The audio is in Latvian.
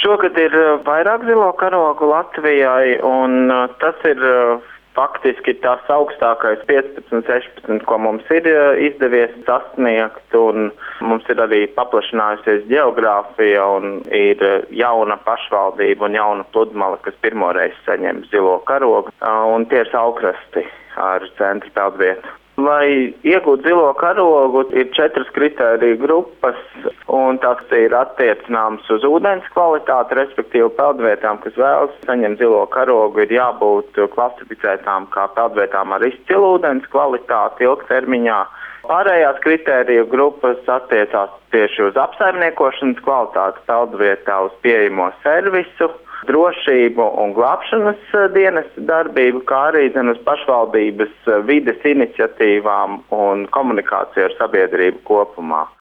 Šogad ir vairāk zilo karogu Latvijai, un tas ir faktiski tās augstākais 15-16, ko mums ir izdevies sasniegt, un mums ir arī paplašinājusies geogrāfija, un ir jauna pašvaldība un jauna pludmale, kas pirmoreiz saņem zilo karogu, un tie ir Saukrasti ar centra peldvietu. Lai iegūtu zilo karogu, ir 4 kritēriju grupas, un tās ir attiecināmas uz ūdens kvalitāti, respektīvi peldvietām, kas vēlas saņemt zilo karogu, ir jābūt klasificētām kā peldvietām ar izcilu ūdens kvalitāti ilgtermiņā. Pārējās kritēriju grupas attiecās tieši uz apsaimniekošanas kvalitāti peldvietā, uz pieejamo servisu, drošību un glābšanas dienas darbību, kā arī uz pašvaldības vides iniciatīvām un komunikāciju ar sabiedrību kopumā.